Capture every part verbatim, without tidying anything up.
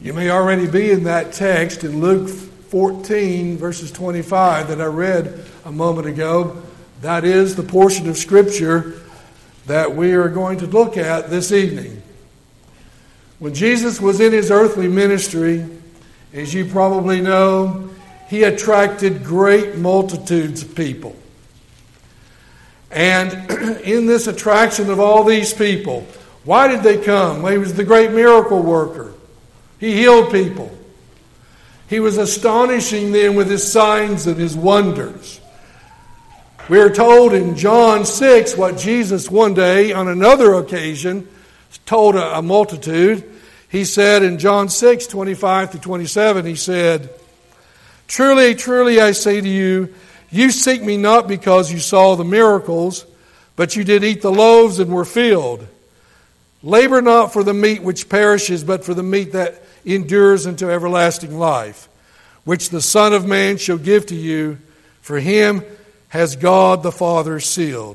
You may already be in that text in Luke fourteen, verses twenty-five that I read a moment ago. That is the portion of Scripture that we are going to look at this evening. When Jesus was in his earthly ministry, as you probably know, he attracted great multitudes of people. And in this attraction of all these people, why did they come? Well, he was the great miracle worker. He healed people. He was astonishing them with his signs and his wonders. We are told in John six what Jesus one day on another occasion told a, a multitude. He said in John six, twenty-five to twenty-seven, he said, "Truly, truly, I say to you, you seek me not because you saw the miracles, but you did eat the loaves and were filled. Labor not for the meat which perishes, but for the meat that endures unto everlasting life, which the Son of Man shall give to you, for him has God the Father sealed."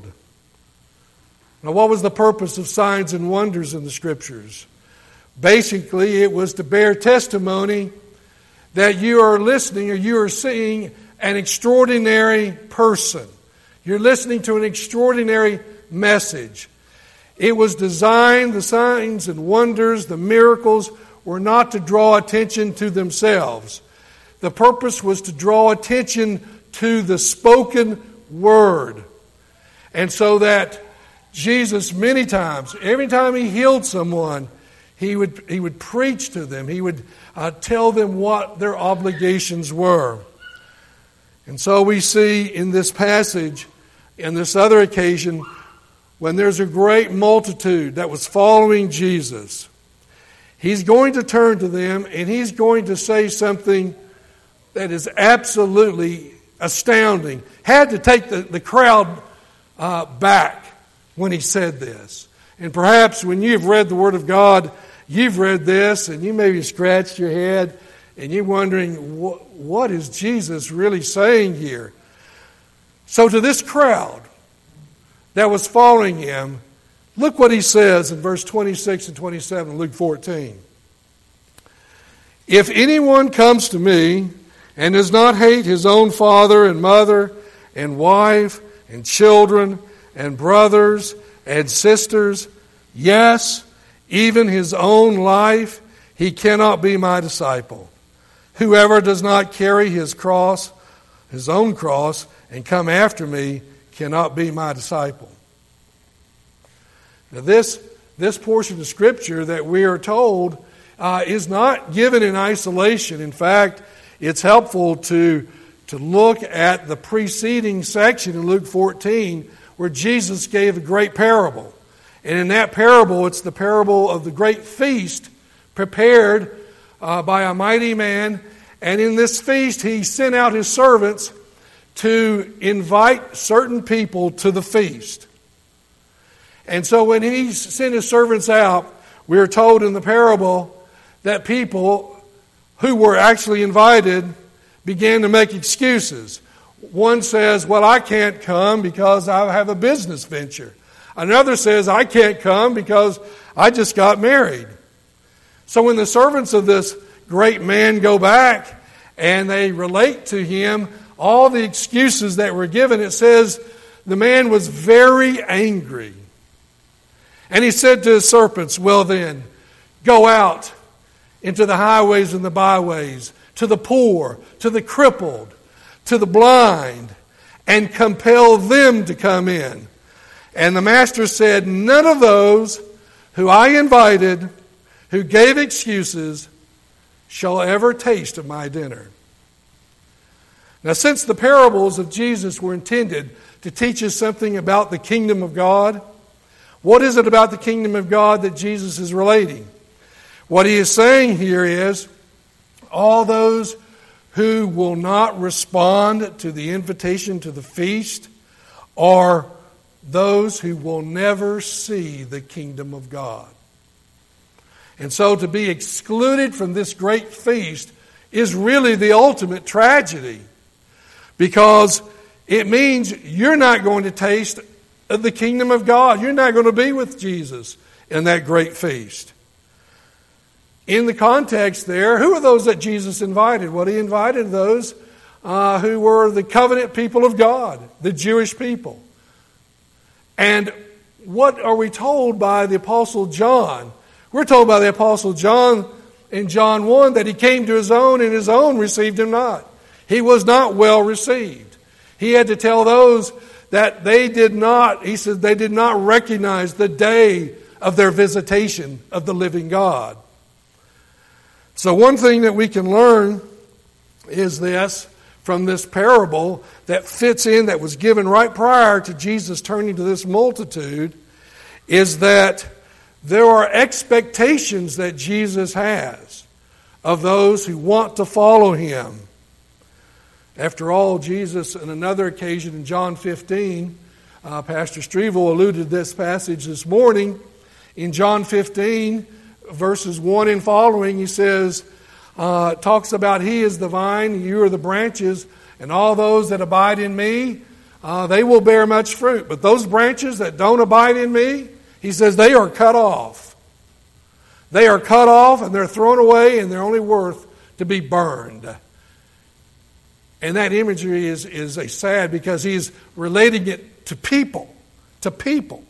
Now, what was the purpose of signs and wonders in the Scriptures? Basically, it was to bear testimony that you are listening or you are seeing an extraordinary person. You're listening to an extraordinary message. It was designed, the signs and wonders, the miracles, were not to draw attention to themselves. The purpose was to draw attention to the spoken word. And so that Jesus many times, every time he healed someone, he would he would preach to them. He would uh, tell them what their obligations were. And so we see in this passage, in this other occasion, when there's a great multitude that was following Jesus, he's going to turn to them and he's going to say something that is absolutely astounding. Had to take the, the crowd uh, back when he said this. And perhaps when you've read the Word of God, you've read this and you maybe scratched your head and you're wondering, what, what is Jesus really saying here? So to this crowd that was following him, look what he says in verse twenty-six and twenty-seven, Luke fourteen. "If anyone comes to me and does not hate his own father and mother and wife and children and brothers and sisters, yes, even his own life, he cannot be my disciple. Whoever does not carry his cross, his own cross, and come after me cannot be my disciple." Now this, this portion of Scripture that we are told uh, is not given in isolation. In fact, it's helpful to, to look at the preceding section in Luke fourteen where Jesus gave a great parable. And in that parable, it's the parable of the great feast prepared uh, by a mighty man. And in this feast, he sent out his servants to invite certain people to the feast. And so when he sent his servants out, we are told in the parable that people who were actually invited began to make excuses. One says, "Well, I can't come because I have a business venture." Another says, "I can't come because I just got married." So when the servants of this great man go back and they relate to him all the excuses that were given, it says the man was very angry. And he said to his servants, "Well then, go out into the highways and the byways, to the poor, to the crippled, to the blind, and compel them to come in." And the master said, "None of those who I invited, who gave excuses, shall ever taste of my dinner." Now, since the parables of Jesus were intended to teach us something about the kingdom of God, what is it about the kingdom of God that Jesus is relating? What he is saying here is, all those who will not respond to the invitation to the feast are those who will never see the kingdom of God. And so to be excluded from this great feast is really the ultimate tragedy, because it means you're not going to taste of the kingdom of God. You're not going to be with Jesus in that great feast. in the context there, who are those that Jesus invited? Well, he invited those uh, who were the covenant people of God, the Jewish people. And what are we told by the Apostle John? We're told by the Apostle John in John one that he came to his own and his own received him not. He was not well received. He had to tell those that they did not, he said, they did not recognize the day of their visitation of the living God. So one thing that we can learn is this from this parable that fits in, that was given right prior to Jesus turning to this multitude, is that there are expectations that Jesus has of those who want to follow him. After all, Jesus, on another occasion in John fifteen, uh, Pastor Strevel alluded to this passage this morning. In John fifteen, verses one and following, he says, uh, talks about he is the vine, you are the branches, and all those that abide in me, uh, they will bear much fruit. But those branches that don't abide in me, he says, they are cut off. They are cut off and they're thrown away and they're only worth to be burned. And that imagery is, is a sad, because he's relating it to people, to people.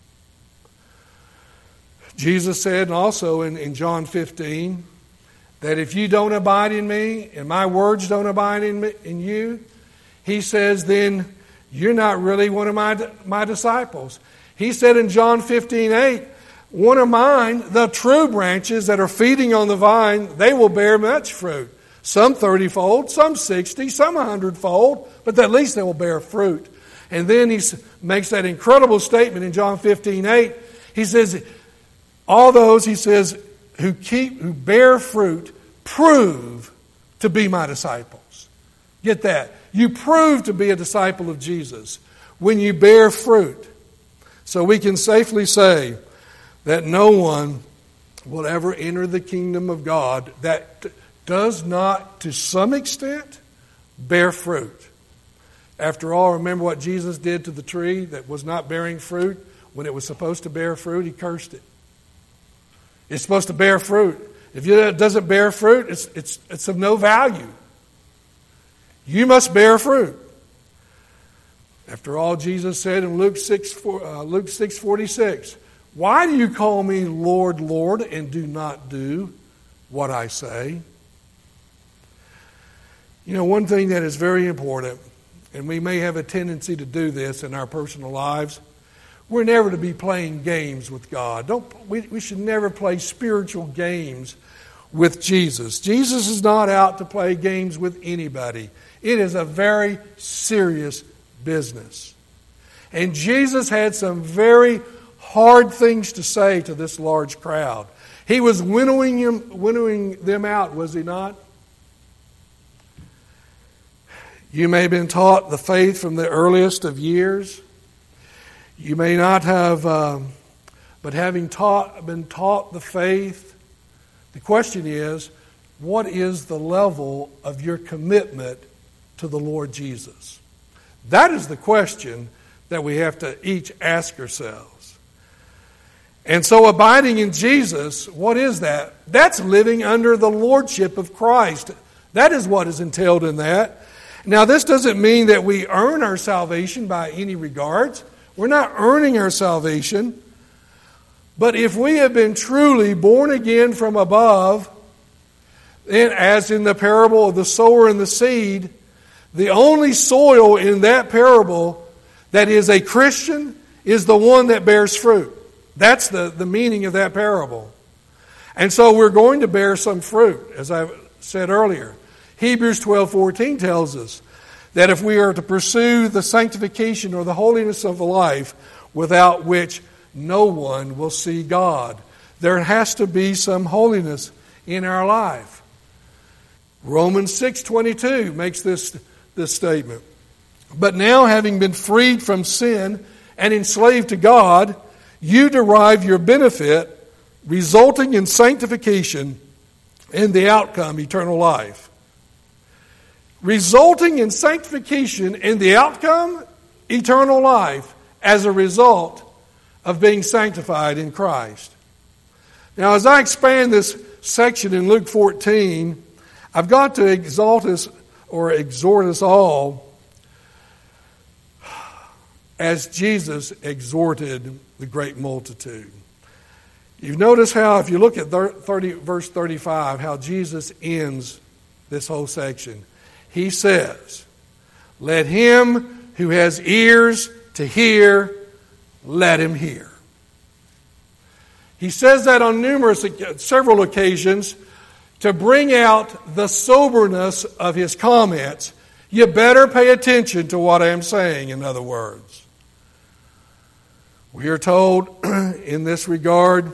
Jesus said also in, in John fifteen that if you don't abide in me and my words don't abide in, me, in you, he says, then you're not really one of my, my disciples. He said in John fifteen eight, one of mine, the true branches that are feeding on the vine, they will bear much fruit. Some thirty-fold, some sixty, some one hundred-fold, but at least they will bear fruit. And then he makes that incredible statement in John fifteen eight. He says, all those, he says, who keep, who bear fruit, prove to be my disciples. Get that. You prove to be a disciple of Jesus when you bear fruit. So we can safely say that no one will ever enter the kingdom of God that does not, to some extent, bear fruit. After all, remember what Jesus did to the tree that was not bearing fruit? When it was supposed to bear fruit, he cursed it. It's supposed to bear fruit. If it doesn't bear fruit, it's, it's, it's of no value. You must bear fruit. After all, Jesus said in Luke six, uh, Luke six forty-six, why do you call me Lord, Lord, and do not do what I say? You know, one thing that is very important, and we may have a tendency to do this in our personal lives, we're never to be playing games with God. Don't we, we should never play spiritual games with Jesus. Jesus is not out to play games with anybody. It is a very serious business. And Jesus had some very hard things to say to this large crowd. He was winnowing them, winnowing them out, was he not? You may have been taught the faith from the earliest of years. You may not have, um, but having taught, been taught the faith, the question is, what is the level of your commitment to the Lord Jesus? That is the question that we have to each ask ourselves. And so abiding in Jesus, what is that? That's living under the lordship of Christ. That is what is entailed in that. Now, this doesn't mean that we earn our salvation by any regards. We're not earning our salvation. But if we have been truly born again from above, then as in the parable of the sower and the seed, the only soil in that parable that is a Christian is the one that bears fruit. That's the, the meaning of that parable. And so we're going to bear some fruit, as I said earlier. Hebrews twelve fourteen tells us that if we are to pursue the sanctification or the holiness of a life without which no one will see God, there has to be some holiness in our life. Romans six twenty-two makes this, this statement. But now, having been freed from sin and enslaved to God, you derive your benefit, resulting in sanctification and the outcome, eternal life. Resulting in sanctification and the outcome, eternal life, as a result of being sanctified in Christ. Now, as I expand this, section in Luke fourteen, I've got to exalt us or exhort us all as Jesus exhorted the great multitude. You've noticed how, if you look at thirty, verse thirty-five, how Jesus ends this whole section. He says, "Let him who has ears to hear, let him hear." He says that on numerous, several occasions to bring out the soberness of his comments. You better pay attention to what I am saying, in other words. We are told in this regard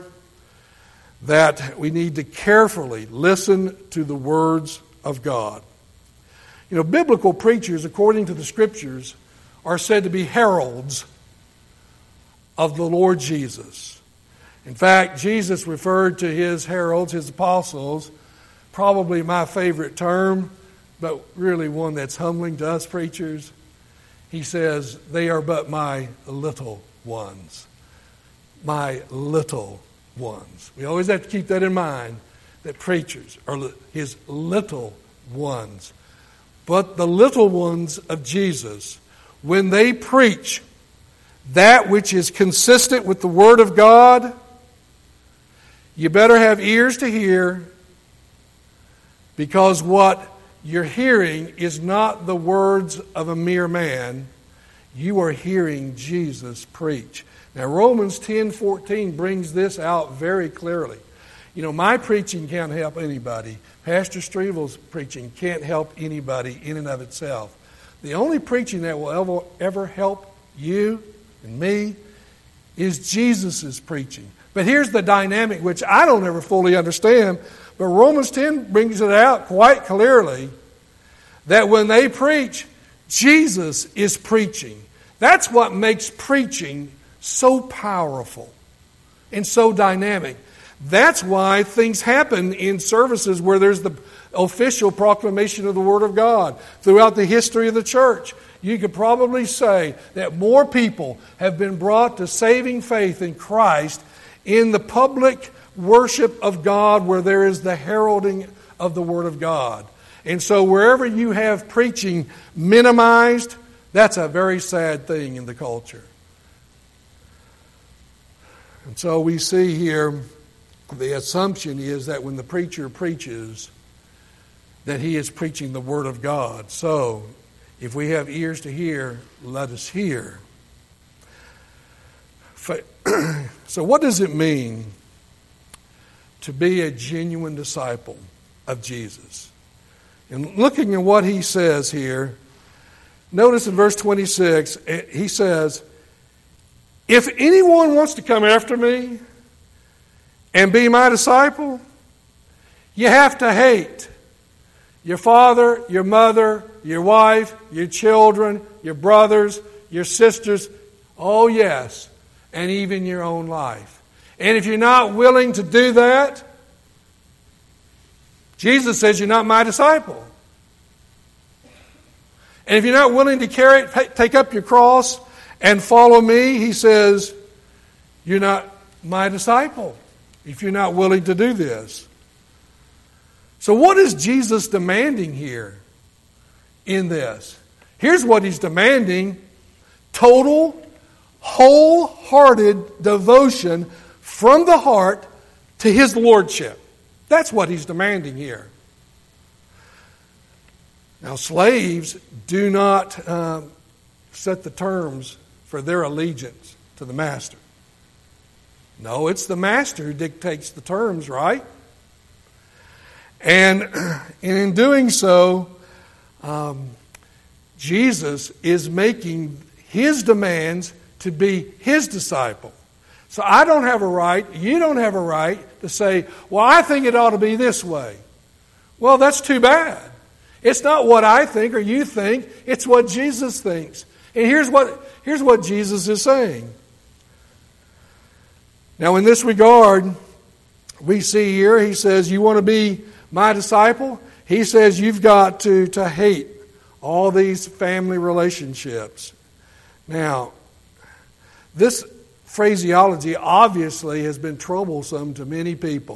that we need to carefully listen to the words of God. You know, biblical preachers, according to the Scriptures, are said to be heralds of the Lord Jesus. In fact, Jesus referred to his heralds, his apostles, probably my favorite term, but really one that's humbling to us preachers. He says, "They are but my little ones." My little ones. We always have to keep that in mind, that preachers are his little ones. But the little ones of Jesus, when they preach that which is consistent with the Word of God, you better have ears to hear, because what you're hearing is not the words of a mere man. You are hearing Jesus preach. Now, Romans ten fourteen brings this out very clearly. You know, my preaching can't help anybody. Pastor Strevel's preaching can't help anybody in and of itself. The only preaching that will ever, ever help you and me is Jesus' preaching. But here's the dynamic, which I don't ever fully understand, but Romans ten brings it out quite clearly, that when they preach, Jesus is preaching. That's what makes preaching so powerful and so dynamic. That's why things happen in services where there's the official proclamation of the Word of God. Throughout the history of the church, you could probably say that more people have been brought to saving faith in Christ in the public worship of God, where there is the heralding of the Word of God. And so wherever you have preaching minimized, that's a very sad thing in the culture. And so we see here, the assumption is that when the preacher preaches, that he is preaching the Word of God. So, if we have ears to hear, let us hear. So what does it mean to be a genuine disciple of Jesus? And looking at what he says here, notice in verse twenty-six, he says, "If anyone wants to come after me and be my disciple, you have to hate your father, your mother, your wife, your children, your brothers, your sisters, oh yes, and even your own life." And if you're not willing to do that, Jesus says you're not my disciple. And if you're not willing to carry it, take up your cross and follow me, he says, you're not my disciple if you're not willing to do this. So what is Jesus demanding here in this? Here's what he's demanding: total, wholehearted devotion from the heart to his lordship. That's what he's demanding here. Now, slaves do not uh, set the terms for their allegiance to the master. No, it's the master who dictates the terms, right? And in doing so, um, Jesus is making his demands to be his disciple. So I don't have a right, you don't have a right to say, well, I think it ought to be this way. Well, that's too bad. It's not what I think or you think, it's what Jesus thinks. And here's what, here's what Jesus is saying. Now, in this regard, we see here, he says, you want to be my disciple? He says you've got to, to hate all these family relationships. Now, this phraseology obviously has been troublesome to many people.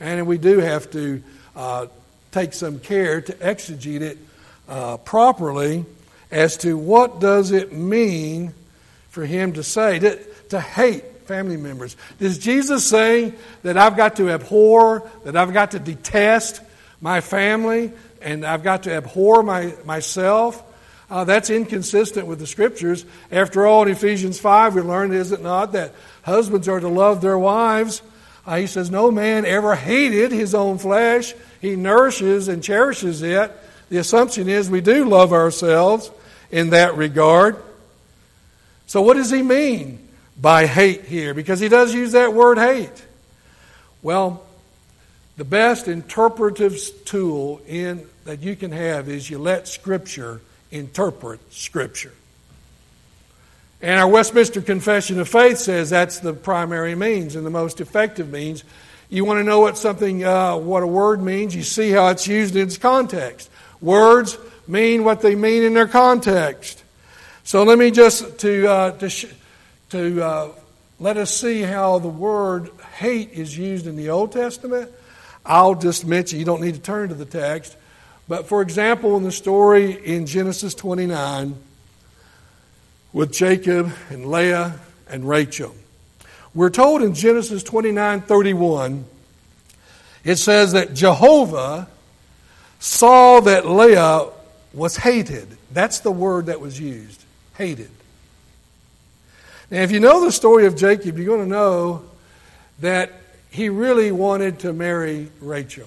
And we do have to uh, take some care to exegete it uh, properly as to what does it mean for him to say, to, to hate family members. Is Jesus saying that I've got to abhor, that I've got to detest my family, and I've got to abhor my, myself? Uh, that's inconsistent with the Scriptures. After all, in Ephesians five, we learned, is it not, that husbands are to love their wives. Uh, he says, no man ever hated his own flesh. He nourishes and cherishes it. The assumption is we do love ourselves in that regard. So what does he mean by hate here? Because he does use that word hate. Well, the best interpretive tool in that you can have is you let Scripture interpret Scripture. And our Westminster Confession of Faith says that's the primary means and the most effective means. You want to know what something, uh, what a word means, you see how it's used in its context. Words mean what they mean in their context. So let me just, to uh, to, sh- to uh, let us see how the word hate is used in the Old Testament. I'll just mention, you don't need to turn to the text, but for example, in the story in Genesis twenty-nine with Jacob and Leah and Rachel, we're told in Genesis twenty-nine thirty-one, it says that Jehovah saw that Leah was hated. That's the word that was used, hated. Now, if you know the story of Jacob, you're going to know that he really wanted to marry Rachel.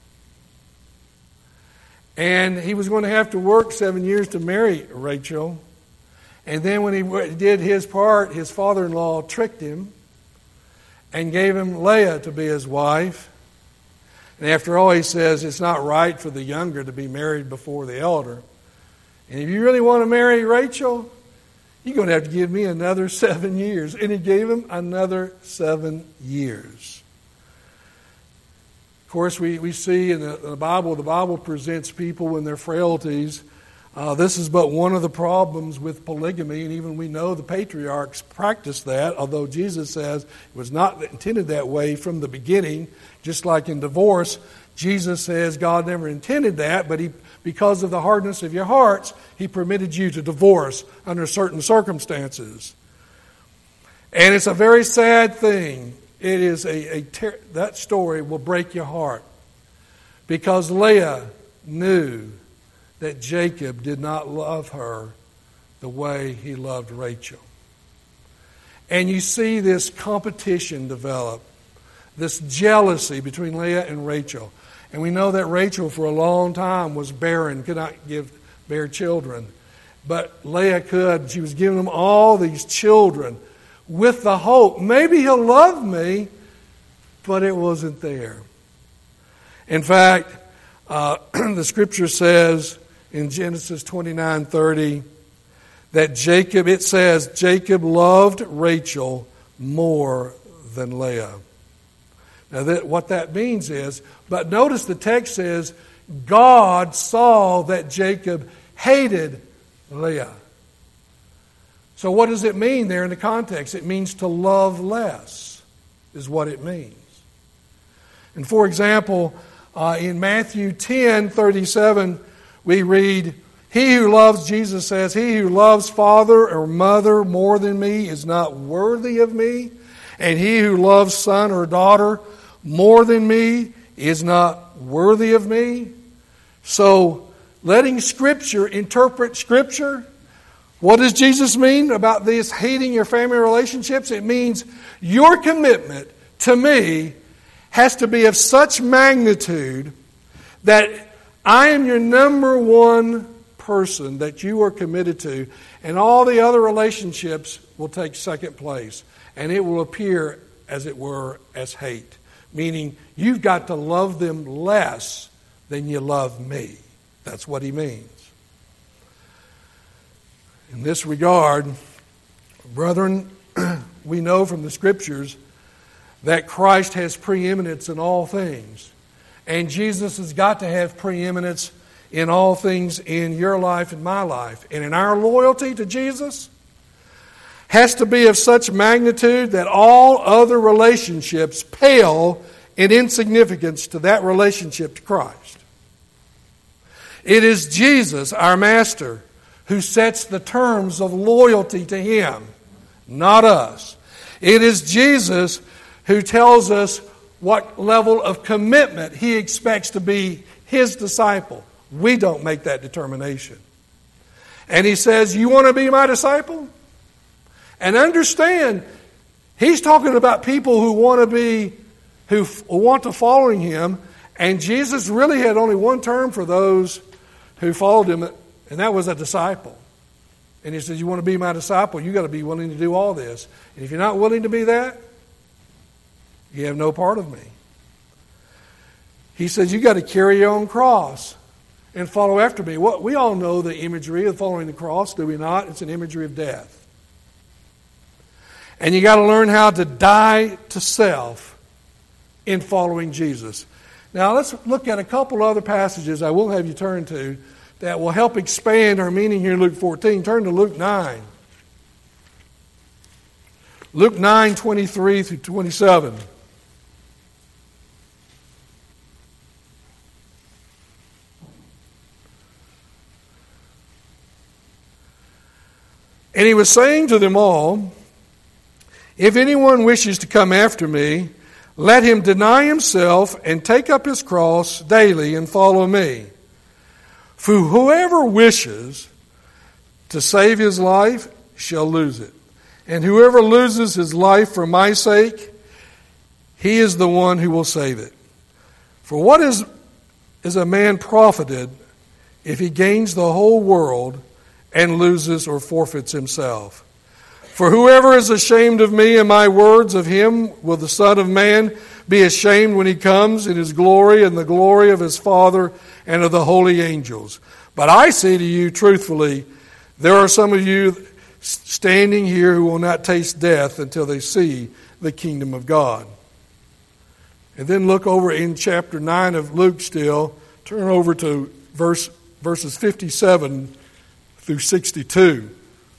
And he was going to have to work seven years to marry Rachel. And then when he did his part, his father-in-law tricked him and gave him Leah to be his wife. And after all, he says it's not right for the younger to be married before the elder. And if you really want to marry Rachel, you're going to have to give me another seven years. And he gave him another seven years. Of course, we, we see in the, in the Bible, the Bible presents people in their frailties. Uh, this is but one of the problems with polygamy, and even we know the patriarchs practiced that, although Jesus says it was not intended that way from the beginning. Just like in divorce, Jesus says God never intended that, but he, because of the hardness of your hearts, He permitted you to divorce under certain circumstances. And it's a very sad thing. It is a, a ter- that story will break your heart, because Leah knew that Jacob did not love her the way he loved Rachel. And you see this competition develop, this jealousy between Leah and Rachel. And we know that Rachel for a long time was barren, could not give bear children. But Leah could. She was giving them all these children with the hope, maybe he'll love me, but it wasn't there. In fact, uh, the Scripture says in Genesis twenty-nine thirty that Jacob, it says, Jacob loved Rachel more than Leah. Now, that, what that means is, but notice the text says, God saw that Jacob hated Leah. So what does it mean there in the context? It means to love less, is what it means. And for example, uh, in Matthew ten thirty-seven, we read, he who loves, Jesus says, he who loves father or mother more than me is not worthy of me. And he who loves son or daughter more than me is not worthy of me. So, letting Scripture interpret Scripture, what does Jesus mean about this hating your family relationships? It means your commitment to me has to be of such magnitude that I am your number one person that you are committed to, and all the other relationships will take second place, and it will appear, as it were, as hate. Meaning, you've got to love them less than you love me. That's what he means. In this regard, brethren, we know from the Scriptures that Christ has preeminence in all things. And Jesus has got to have preeminence in all things in your life and my life. And in our loyalty to Jesus has to be of such magnitude that all other relationships pale and insignificance to that relationship to Christ. It is Jesus, our Master, who sets the terms of loyalty to Him, not us. It is Jesus who tells us what level of commitment He expects to be His disciple. We don't make that determination. And He says, you want to be my disciple? And understand, He's talking about people who want to be, who want to follow Him. And Jesus really had only one term for those who followed Him, and that was a disciple. And He says, you want to be my disciple? You got to be willing to do all this. And if you're not willing to be that, you have no part of me. He says, you got to carry your own cross and follow after me. What we all know the imagery of following the cross, do we not? It's an imagery of death. And you got to learn how to die to self in following Jesus. Now let's look at a couple other passages I will have you turn to that will help expand our meaning here in Luke fourteen. Turn to Luke nine. Luke nine, twenty-three through twenty-seven. And He was saying to them all, if anyone wishes to come after me, let him deny himself and take up his cross daily and follow me. For whoever wishes to save his life shall lose it. And whoever loses his life for my sake, he is the one who will save it. For what is, is a man profited if he gains the whole world and loses or forfeits himself? For whoever is ashamed of me and my words, of him will the Son of Man be ashamed when He comes in His glory and the glory of His Father and of the holy angels. But I say to you truthfully, there are some of you standing here who will not taste death until they see the kingdom of God. And then look over in chapter nine of Luke still. Turn over to verse verses fifty-seven through sixty-two.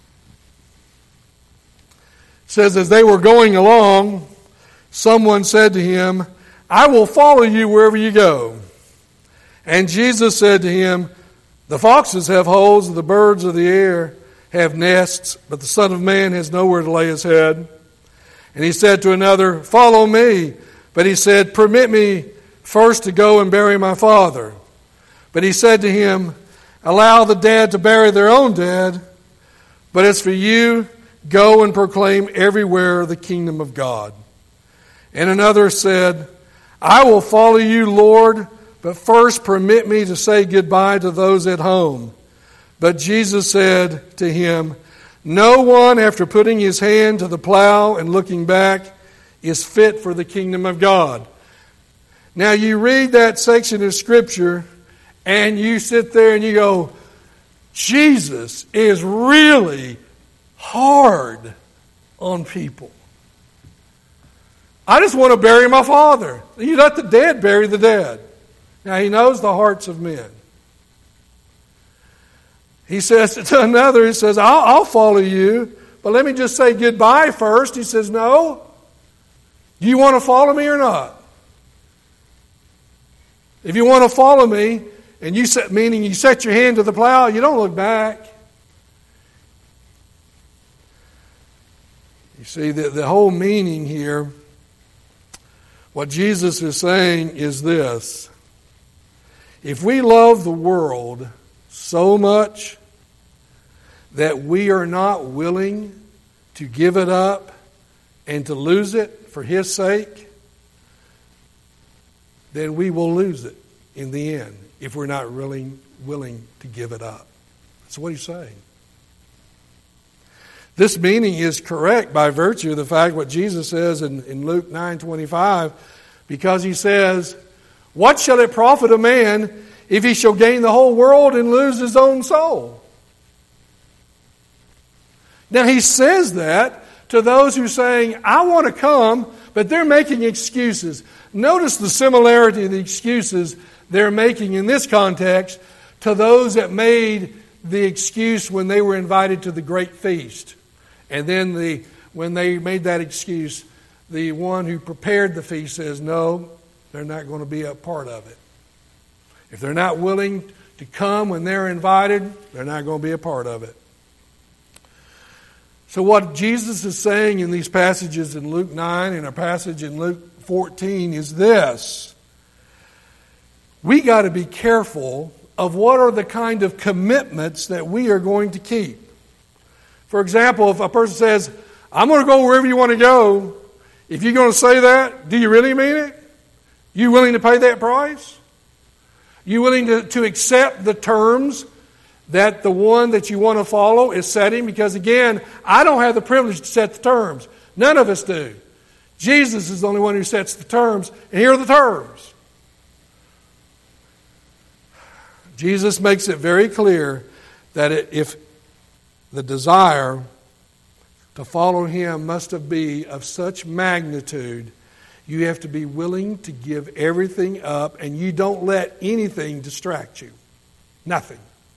It says, as they were going along, someone said to Him, I will follow you wherever you go. And Jesus said to him, the foxes have holes and the birds of the air have nests, but the Son of Man has nowhere to lay His head. And He said to another, follow me. But he said, permit me first to go and bury my father. But He said to him, allow the dead to bury their own dead, but as for you, go and proclaim everywhere the kingdom of God. And another said, I will follow you, Lord, but first permit me to say goodbye to those at home. But Jesus said to him, no one, after putting his hand to the plow and looking back, is fit for the kingdom of God. Now you read that section of Scripture and you sit there and you go, Jesus is really hard on people. I just want to bury my father. You let the dead bury the dead. Now He knows the hearts of men. He says to another, He says, I'll, I'll follow you, but let me just say goodbye first. He says, no. Do you want to follow me or not? If you want to follow me, and you set, meaning you set your hand to the plow, you don't look back. You see, the, the whole meaning here, what Jesus is saying is this. If we love the world so much that we are not willing to give it up and to lose it for His sake, then we will lose it in the end if we're not really willing to give it up. That's what He's saying. This meaning is correct by virtue of the fact what Jesus says in, in Luke nine twenty-five, because He says, what shall it profit a man if he shall gain the whole world and lose his own soul? Now He says that to those who are saying, I want to come, but they're making excuses. Notice the similarity of the excuses they're making in this context to those that made the excuse when they were invited to the great feast. And then the when they made that excuse, the one who prepared the feast says, no, they're not going to be a part of it. If they're not willing to come when they're invited, they're not going to be a part of it. So what Jesus is saying in these passages in Luke nine and a passage in Luke fourteen is this. We got to be careful of what are the kind of commitments that we are going to keep. For example, if a person says, I'm going to go wherever you want to go, if you're going to say that, do you really mean it? You willing to pay that price? You willing to, to accept the terms that the one that you want to follow is setting? Because again, I don't have the privilege to set the terms. None of us do. Jesus is the only one who sets the terms, and here are the terms. Jesus makes it very clear that if the desire to follow Him must be of such magnitude, you have to be willing to give everything up, and you don't let anything distract you. Nothing.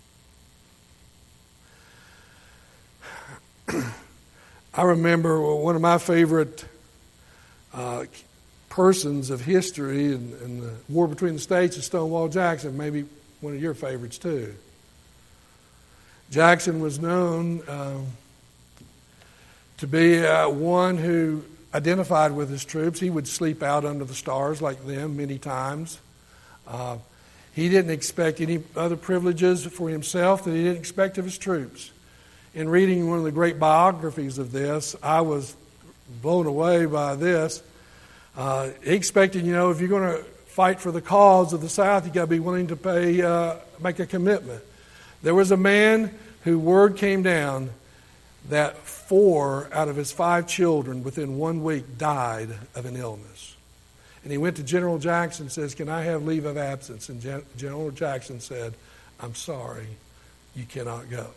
I remember one of my favorite uh, persons of history in, in the war between the states is Stonewall Jackson, maybe one of your favorites too. Jackson was known uh, to be uh, one who identified with his troops. He would sleep out under the stars like them many times. Uh, he didn't expect any other privileges for himself that he didn't expect of his troops. In reading one of the great biographies of this, I was blown away by this. Uh, he expected, you know, if you're going to fight for the cause of the South, you got to be willing to pay, uh, make a commitment. There was a man who word came down that four out of his five children within one week died of an illness. And he went to General Jackson and says, can I have leave of absence? And Gen- General Jackson said, I'm sorry, you cannot go.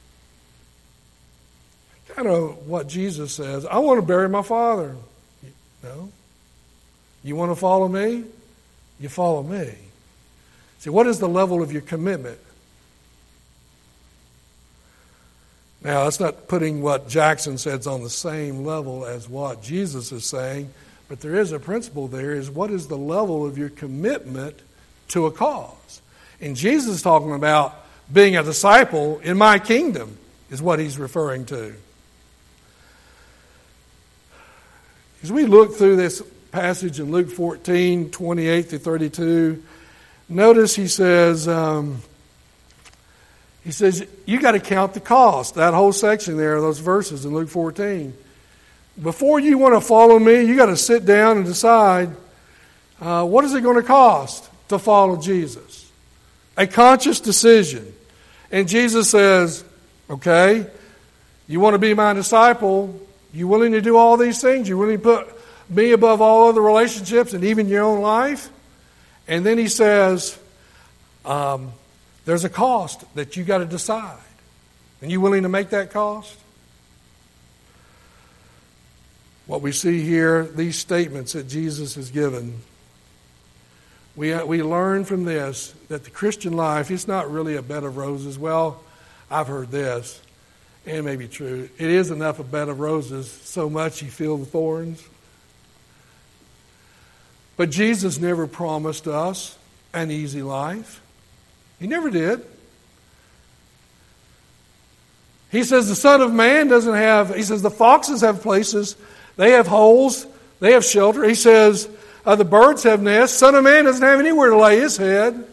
Kind of what Jesus says, I want to bury my father. No. You want to follow me? You follow me. See, what is the level of your commitment? Now, that's not putting what Jackson says on the same level as what Jesus is saying, but there is a principle there, is what is the level of your commitment to a cause? And Jesus is talking about being a disciple in my kingdom is what he's referring to. As we look through this passage in Luke fourteen, twenty-eight through thirty-two, notice he says, um, he says, you got to count the cost. That whole section there, those verses in Luke fourteen. Before you want to follow me, you got to sit down and decide, uh, what is it going to cost to follow Jesus? A conscious decision. And Jesus says, okay, you want to be my disciple, you willing to do all these things? You willing to put me above all other relationships and even your own life? And then he says, um, there's a cost that you got to decide. And you willing to make that cost? What we see here, these statements that Jesus has given, we we learn from this that the Christian life is not really a bed of roses. Well, I've heard this, and it may be true. It is enough a bed of roses, so much you feel the thorns. But Jesus never promised us an easy life. He never did. He says the Son of Man doesn't have, he says the foxes have places, they have holes, they have shelter. He says uh, the birds have nests. Son of Man doesn't have anywhere to lay his head.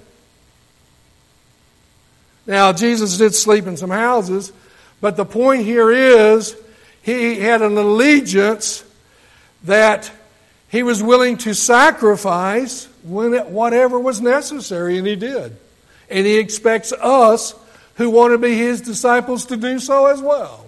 Now, Jesus did sleep in some houses, but the point here is he had an allegiance that he was willing to sacrifice when it, whatever was necessary, and he did. And he expects us who want to be his disciples to do so as well.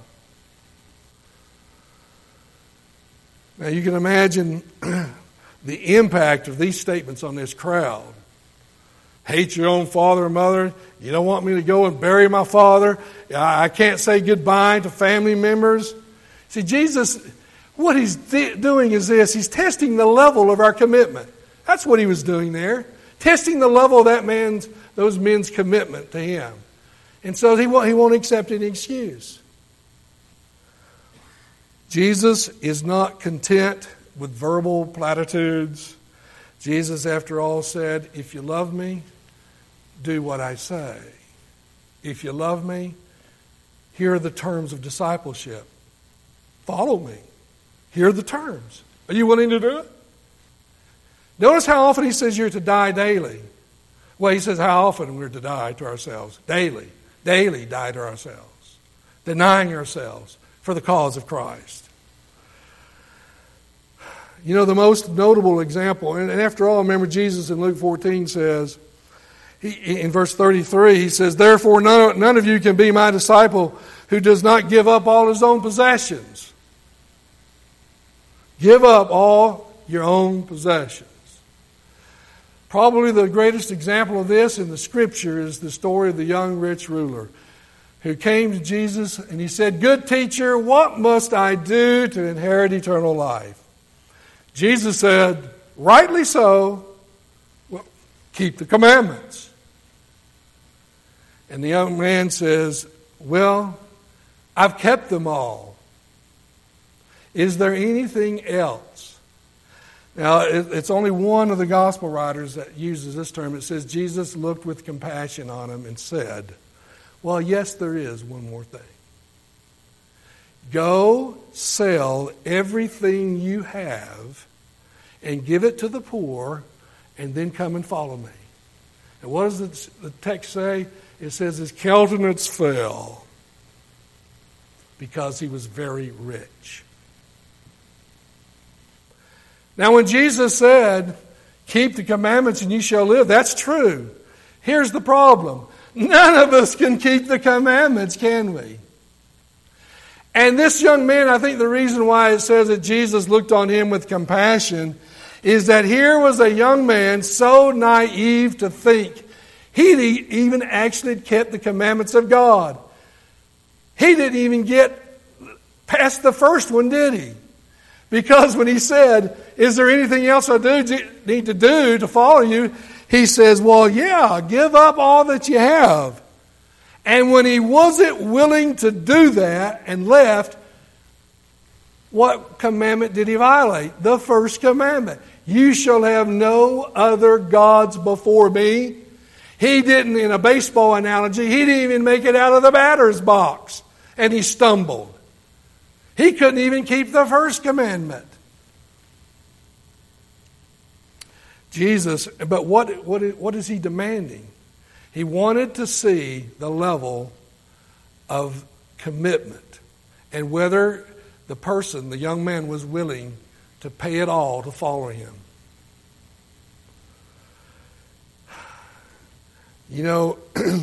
Now you can imagine the impact of these statements on this crowd. Hate your own father and mother. You don't want me to go and bury my father. I can't say goodbye to family members. See, Jesus, what he's th- doing is this. He's testing the level of our commitment. That's what he was doing there. Testing the level of that man's, those men's commitment to him. And so he won't, he won't accept any excuse. Jesus is not content with verbal platitudes. Jesus, after all, said, if you love me, do what I say. If you love me, here are the terms of discipleship. Follow me. Here are the terms. Are you willing to do it? Notice how often he says you're to die daily. Well, he says how often we're to die to ourselves. Daily. Daily die to ourselves. Denying ourselves for the cause of Christ. You know, the most notable example, and after all, remember Jesus in Luke fourteen says, he, in verse thirty-three, he says, therefore none, none of you can be my disciple who does not give up all his own possessions. Give up all your own possessions. Probably the greatest example of this in the Scripture is the story of the young rich ruler who came to Jesus and he said, good teacher, what must I do to inherit eternal life? Jesus said, rightly so, well, keep the commandments. And the young man says, well, I've kept them all. Is there anything else? Now, it's only one of the gospel writers that uses this term. It says, Jesus looked with compassion on him and said, well, yes, there is one more thing. Go sell everything you have and give it to the poor, and then come and follow me. And what does the text say? It says his countenance fell because he was very rich. Now, when Jesus said, keep the commandments and you shall live, that's true. Here's the problem. None of us can keep the commandments, can we? And this young man, I think the reason why it says that Jesus looked on him with compassion is that here was a young man so naive to think he even actually kept the commandments of God. He didn't even get past the first one, did he? Because when he said, is there anything else I do need to do to follow you? He says, well, yeah, give up all that you have. And when he wasn't willing to do that and left, what commandment did he violate? The first commandment. You shall have no other gods before me. He didn't, in a baseball analogy, he didn't even make it out of the batter's box. And he stumbled. He couldn't even keep the first commandment. Jesus, but what, what, what is he demanding? He wanted to see the level of commitment and whether the person, the young man, was willing to pay it all to follow him. You know,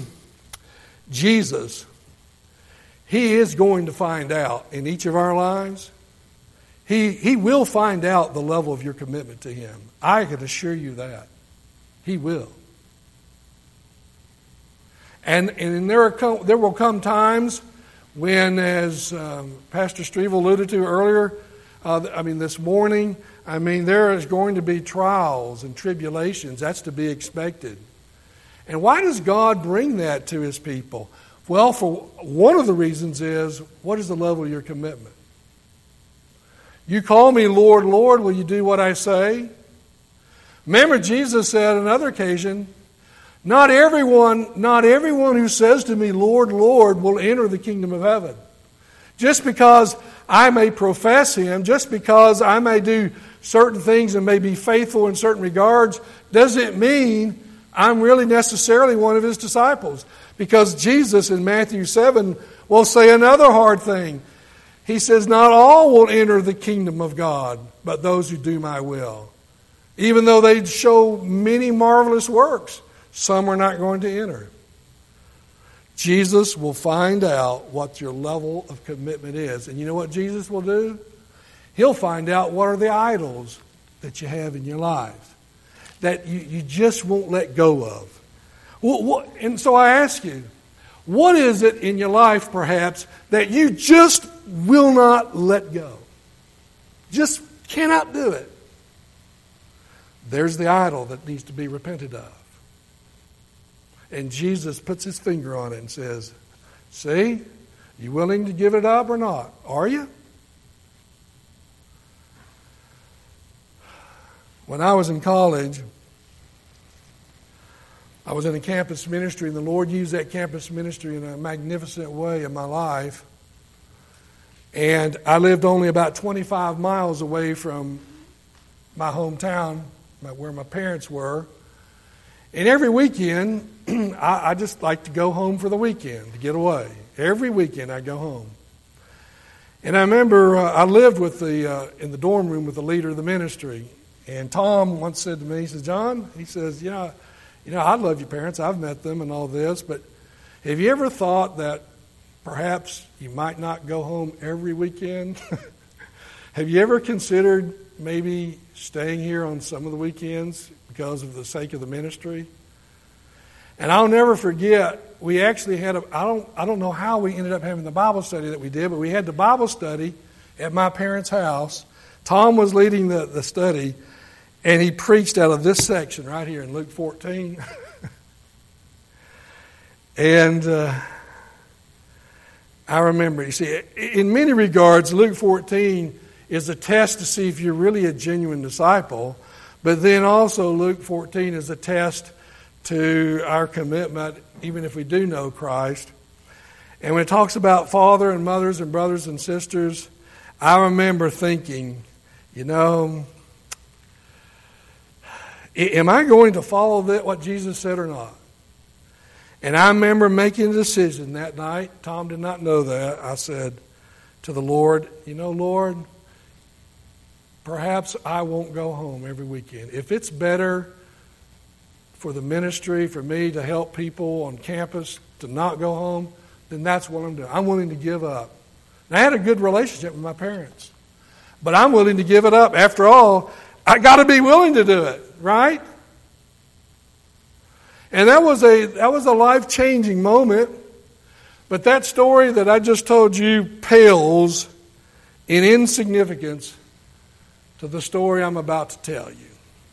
Jesus, he is going to find out in each of our lives. He, he will find out the level of your commitment to him. I can assure you that. He will. And, and there, are, there will come times when, as um, Pastor Steve alluded to earlier, uh, I mean this morning, I mean there is going to be trials and tribulations. That's to be expected. And why does God bring that to his people? Well, for one of the reasons is, what is the level of your commitment? You call me Lord, Lord, will you do what I say? Remember, Jesus said on another occasion, not everyone, not everyone who says to me, Lord, Lord, will enter the kingdom of heaven. Just because I may profess him, just because I may do certain things and may be faithful in certain regards, doesn't mean I'm really necessarily one of his disciples. Because Jesus in Matthew seven will say another hard thing. He says, not all will enter the kingdom of God, but those who do my will. Even though they show many marvelous works, some are not going to enter. Jesus will find out what your level of commitment is. And you know what Jesus will do? He'll find out what are the idols that you have in your life that you, you just won't let go of. Well, what, and so I ask you, what is it in your life perhaps that you just will not let go? Just cannot do it. There's the idol that needs to be repented of. And Jesus puts his finger on it and says, see, you willing to give it up or not? Are you? When I was in college, I was in a campus ministry, and the Lord used that campus ministry in a magnificent way in my life. And I lived only about twenty-five miles away from my hometown, where my parents were. And every weekend, I, I just like to go home for the weekend, to get away. Every weekend I go home. And I remember uh, I lived with the uh, in the dorm room with the leader of the ministry. And Tom once said to me, he says, John, he says, you know, you know, I love your parents. I've met them and all this. But have you ever thought that perhaps you might not go home every weekend? Have you ever considered maybe staying here on some of the weekends because of the sake of the ministry? And I'll never forget, we actually had a, I don't, I don't know how we ended up having the Bible study that we did, but we had the Bible study at my parents' house. Tom was leading the, the study, and he preached out of this section right here in Luke fourteen. and uh, I remember, you see, in many regards, Luke fourteen is a test to see if you're really a genuine disciple, but then also Luke fourteen is a test to our commitment, even if we do know Christ. And when it talks about father and mothers and brothers and sisters, I remember thinking, you know, am I going to follow that, what Jesus said or not? And I remember making a decision that night. Tom did not know that. I said to the Lord, you know, Lord, perhaps I won't go home every weekend. If it's better for the ministry, for me to help people on campus to not go home, then that's what I'm doing. I'm willing to give up. And I had a good relationship with my parents, but I'm willing to give it up. After all, I got to be willing to do it, right? And that was a that was a life-changing moment. But that story that I just told you pales in insignificance to the story I'm about to tell you.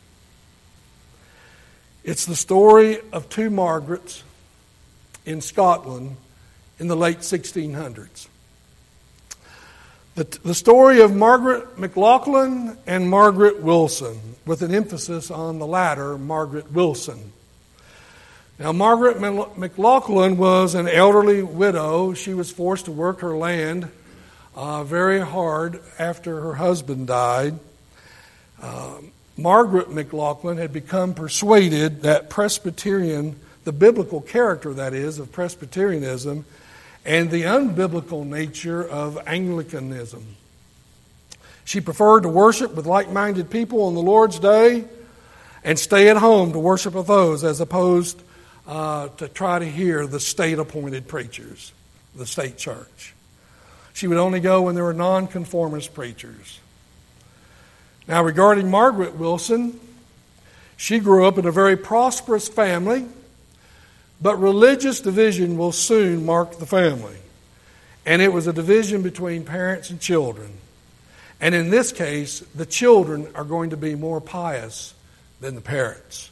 It's the story of two Margarets in Scotland in the late sixteen hundreds. The, the story of Margaret McLaughlin and Margaret Wilson, with an emphasis on the latter, Margaret Wilson. Now, Margaret McLaughlin was an elderly widow. She was forced to work her land uh, very hard after her husband died. Um, Margaret McLaughlin had become persuaded that Presbyterian, the biblical character, that is, of Presbyterianism, and the unbiblical nature of Anglicanism. She preferred to worship with like-minded people on the Lord's Day and stay at home to worship with those, as opposed uh, to try to hear the state-appointed preachers, the state church. She would only go when there were nonconformist preachers. Now, regarding Margaret Wilson, she grew up in a very prosperous family, but religious division will soon mark the family. And it was a division between parents and children. And in this case, the children are going to be more pious than the parents.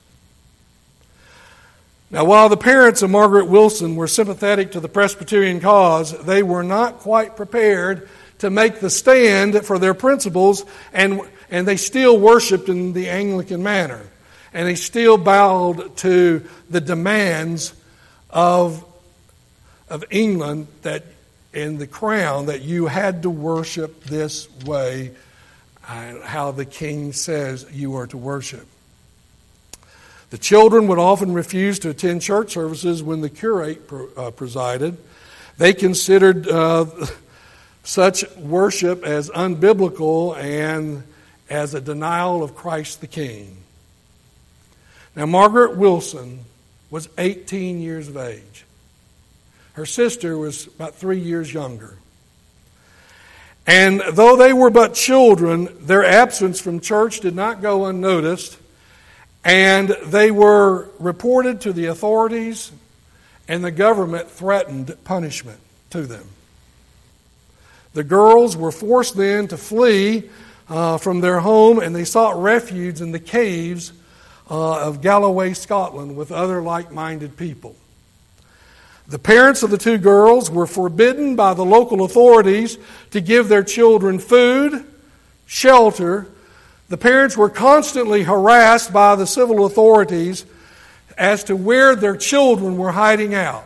Now, while the parents of Margaret Wilson were sympathetic to the Presbyterian cause, they were not quite prepared to make the stand for their principles, and And they still worshipped in the Anglican manner. And they still bowed to the demands of, of England that in the crown that you had to worship this way, uh, how the king says you are to worship. The children would often refuse to attend church services when the curate uh, presided. They considered uh, such worship as unbiblical and as a denial of Christ the King. Now, Margaret Wilson was eighteen years of age. Her sister was about three years younger. And though they were but children, their absence from church did not go unnoticed, and they were reported to the authorities, and the government threatened punishment to them. The girls were forced then to flee Uh, from their home, and they sought refuge in the caves uh, of Galloway, Scotland, with other like-minded people. The parents of the two girls were forbidden by the local authorities to give their children food, shelter, The parents were constantly harassed by the civil authorities as to where their children were hiding out.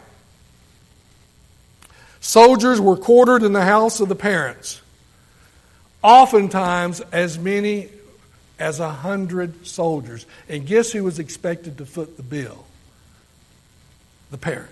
Soldiers were quartered in the house of the parents. Oftentimes as many as a hundred soldiers. And guess who was expected to foot the bill? The parents.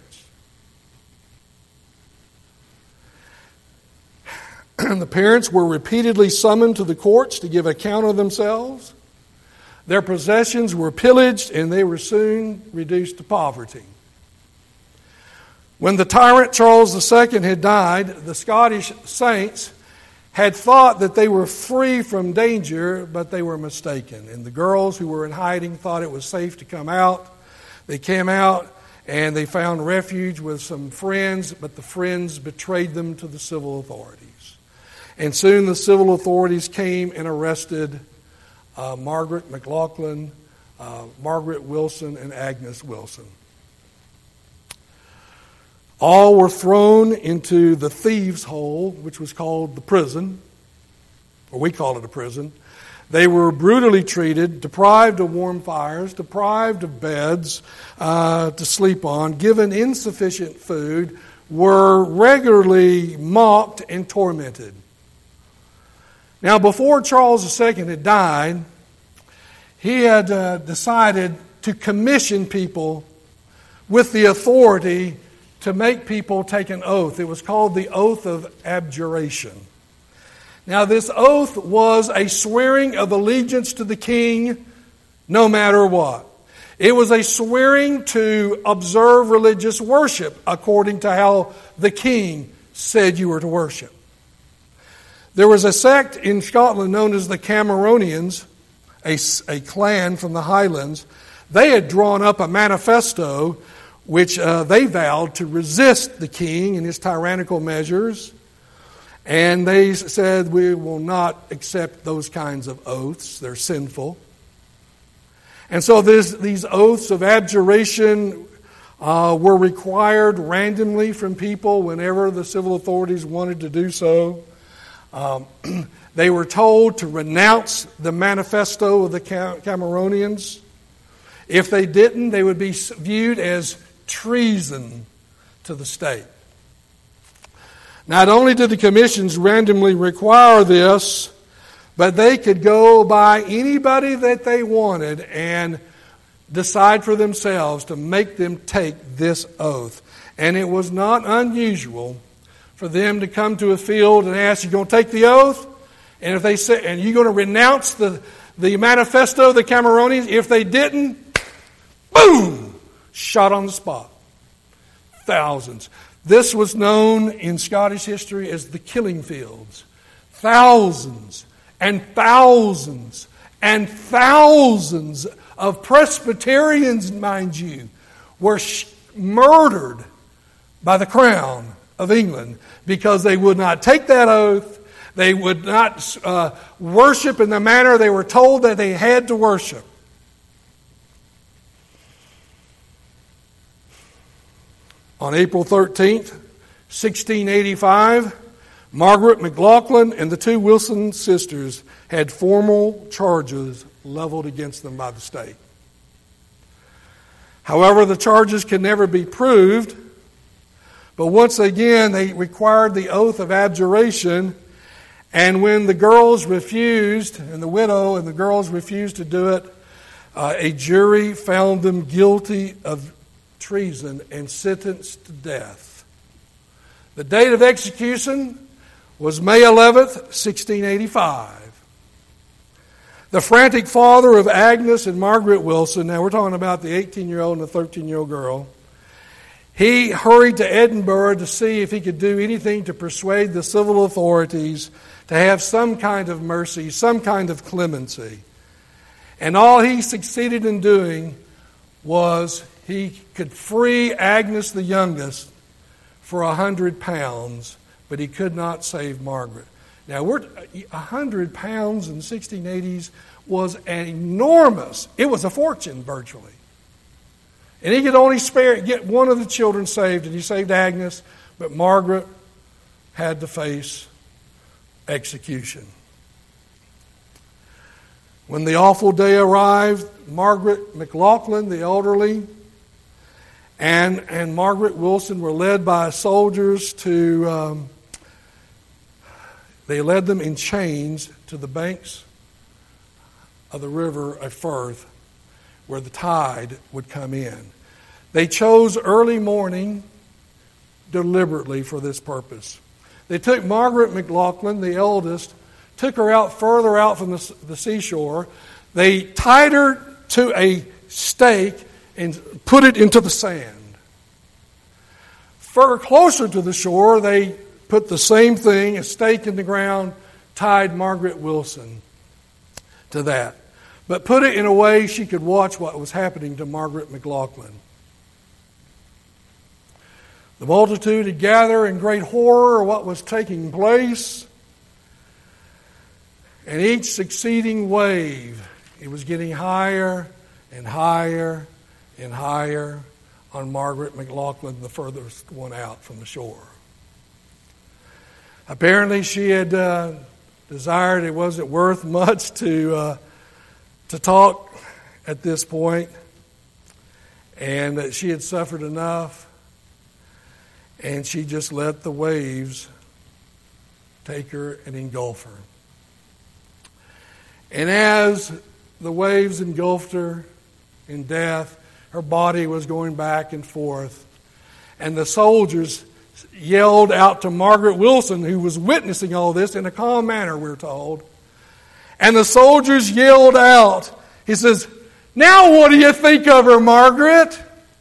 The parents were repeatedly summoned to the courts to give account of themselves. Their possessions were pillaged and they were soon reduced to poverty. When the tyrant Charles the Second had died, the Scottish saints had thought that they were free from danger, but they were mistaken. And the girls who were in hiding thought it was safe to come out. They came out and they found refuge with some friends, but the friends betrayed them to the civil authorities. And soon the civil authorities came and arrested uh, Margaret McLaughlin, uh, Margaret Wilson, and Agnes Wilson. All were thrown into the thieves' hole, which was called the prison, or we call it a prison. They were brutally treated, deprived of warm fires, deprived of beds uh, to sleep on, given insufficient food, were regularly mocked and tormented. Now, before Charles the Second had died, he had uh, decided to commission people with the authority to make people take an oath. It was called the Oath of Abjuration. Now, this oath was a swearing of allegiance to the king no matter what. It was a swearing to observe religious worship according to how the king said you were to worship. There was a sect in Scotland known as the Cameronians, a, a clan from the Highlands. They had drawn up a manifesto which uh, they vowed to resist the king and his tyrannical measures. And they said, we will not accept those kinds of oaths. They're sinful. And so this, these oaths of abjuration uh, were required randomly from people whenever the civil authorities wanted to do so. Um, they were told to renounce the manifesto of the Cameronians. If they didn't, they would be viewed as treason to the state. Not only did the commissions randomly require this, but they could go by anybody that they wanted and decide for themselves to make them take this oath. And it was not unusual for them to come to a field and ask, you going to take the oath? And if they say, and you're going to renounce the, the manifesto of the Cameronians? If they didn't, boom, shot on the spot. Thousands. This was known in Scottish history as the killing fields. Thousands and thousands and thousands of Presbyterians, mind you, were sh- murdered by the crown of England because they would not take that oath. They would not uh, worship in the manner they were told that they had to worship. On April thirteenth, sixteen eighty-five, Margaret McLaughlin and the two Wilson sisters had formal charges leveled against them by the state. However, the charges could never be proved, but once again they required the oath of abjuration, and when the girls refused, and the widow and the girls refused to do it, uh, a jury found them guilty of treason and sentenced to death. The date of execution was May eleventh, sixteen eighty-five. The frantic father of Agnes and Margaret Wilson, now we're talking about the eighteen-year-old and the thirteen-year-old girl, he hurried to Edinburgh to see if he could do anything to persuade the civil authorities to have some kind of mercy, some kind of clemency. And all he succeeded in doing was he could free Agnes the youngest for a hundred pounds, but he could not save Margaret. Now, we're a hundred pounds in the sixteen eighties was an enormous, it was a fortune virtually. And he could only spare get one of the children saved, and he saved Agnes, but Margaret had to face execution. When the awful day arrived, Margaret McLaughlin, the elderly, and, and Margaret Wilson were led by soldiers to, um, they led them in chains to the banks of the river of Firth, where the tide would come in. They chose early morning deliberately for this purpose. They took Margaret McLaughlin, the eldest, took her out further out from the, the seashore. They tied her to a stake and put it into the sand. Further closer to the shore, they put the same thing, a stake in the ground, tied Margaret Wilson to that. But put it in a way she could watch what was happening to Margaret McLaughlin. The multitude had gathered in great horror of what was taking place. And each succeeding wave, it was getting higher and higher and higher on Margaret McLaughlin, the furthest one out from the shore. Apparently she had uh, desired, it wasn't worth much to, uh, to talk at this point, and that she had suffered enough. And she just let the waves take her and engulf her. And as the waves engulfed her in death, her body was going back and forth. And the soldiers yelled out to Margaret Wilson, who was witnessing all this in a calm manner, we're told. And the soldiers yelled out, he says, "Now what do you think of her, Margaret?"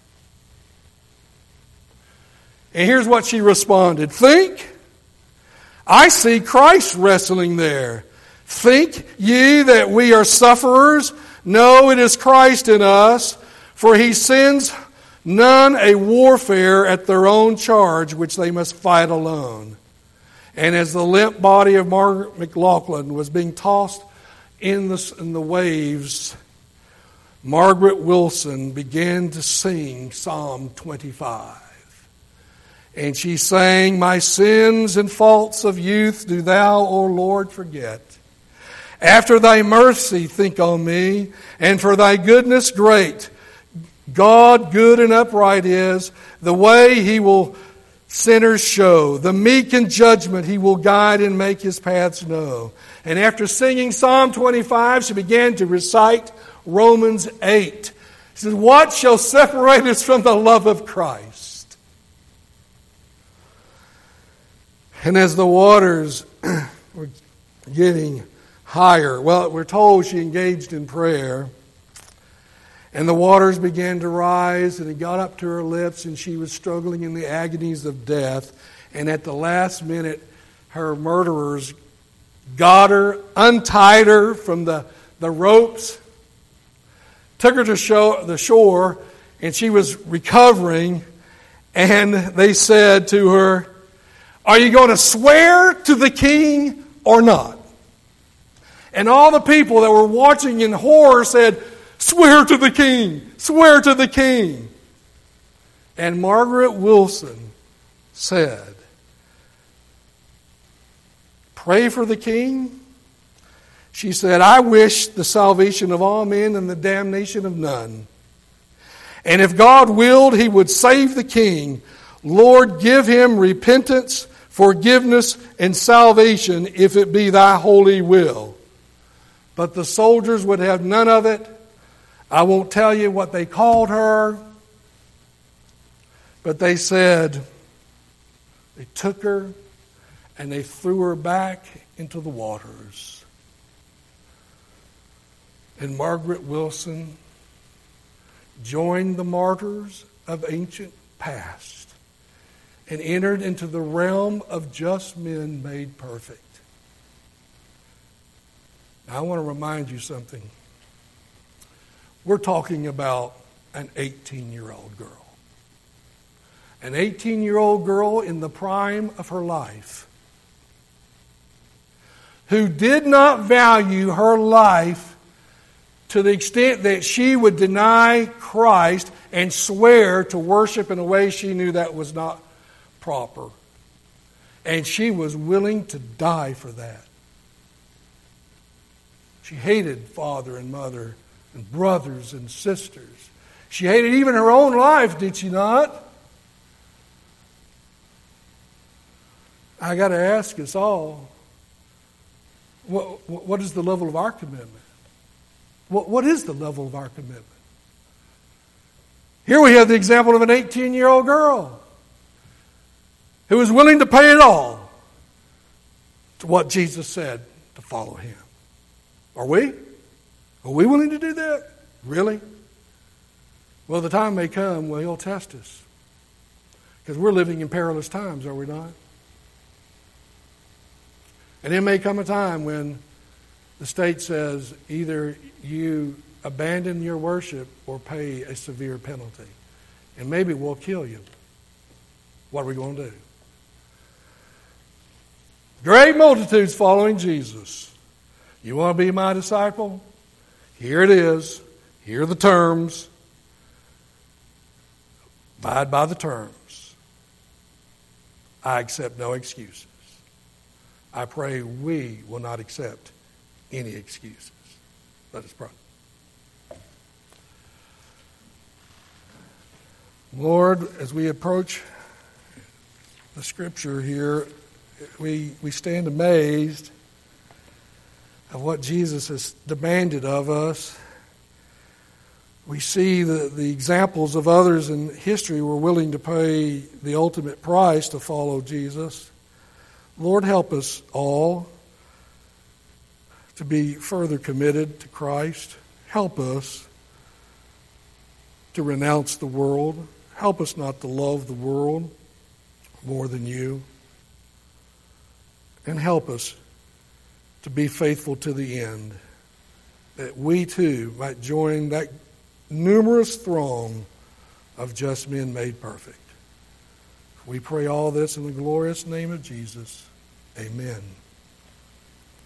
And here's what she responded. "Think? I see Christ wrestling there. Think ye that we are sufferers? No, it is Christ in us. For he sends none a warfare at their own charge, which they must fight alone." And as the limp body of Margaret McLaughlin was being tossed in the, in the waves, Margaret Wilson began to sing Psalm twenty-five. And she sang, "My sins and faults of youth do thou, O Lord, forget. After thy mercy think on me, and for thy goodness great. God good and upright is, the way he will sinners show. The meek in judgment he will guide and make his paths know." And after singing Psalm twenty-five, she began to recite Romans eight. She says, "What shall separate us from the love of Christ?" And as the waters were getting higher, well, we're told she engaged in prayer. And the waters began to rise, and it got up to her lips, and she was struggling in the agonies of death. And at the last minute, her murderers got her, untied her from the, the ropes, took her to show, the shore, and she was recovering. And they said to her, "Are you going to swear to the king or not?" And all the people that were watching in horror said, "Swear to the king! Swear to the king!" And Margaret Wilson said, "Pray for the king." She said, "I wish the salvation of all men and the damnation of none. And if God willed, he would save the king. Lord, give him repentance, forgiveness, and salvation, if it be thy holy will." But the soldiers would have none of it. I won't tell you what they called her, but they said, they took her and they threw her back into the waters. And Margaret Wilson joined the martyrs of ancient past and entered into the realm of just men made perfect. Now, I want to remind you something. We're talking about an eighteen-year-old girl. An eighteen-year-old girl in the prime of her life who did not value her life to the extent that she would deny Christ and swear to worship in a way she knew that was not proper. And she was willing to die for that. She hated father and mother and brothers and sisters. She hated even her own life, did she not? I got to ask us all, what, what is the level of our commitment? What, what is the level of our commitment? Here we have the example of an eighteen-year-old girl who was willing to pay it all to what Jesus said to follow him. Are we? Are we willing to do that? Really? Well, the time may come when he'll test us. Because we're living in perilous times, are we not? And it may come a time when the state says either you abandon your worship or pay a severe penalty. And maybe we'll kill you. What are we going to do? Great multitudes following Jesus. You want to be my disciple? Here it is. Here are the terms. Abide by the terms. I accept no excuses. I pray we will not accept any excuses. Let us pray. Lord, as we approach the Scripture here, we, we stand amazed of what Jesus has demanded of us. We see the, the examples of others in history who were willing to pay the ultimate price to follow Jesus. Lord, help us all to be further committed to Christ. Help us to renounce the world. Help us not to love the world more than you. And help us to be faithful to the end, that we too might join that numerous throng of just men made perfect. We pray all this in the glorious name of Jesus. Amen.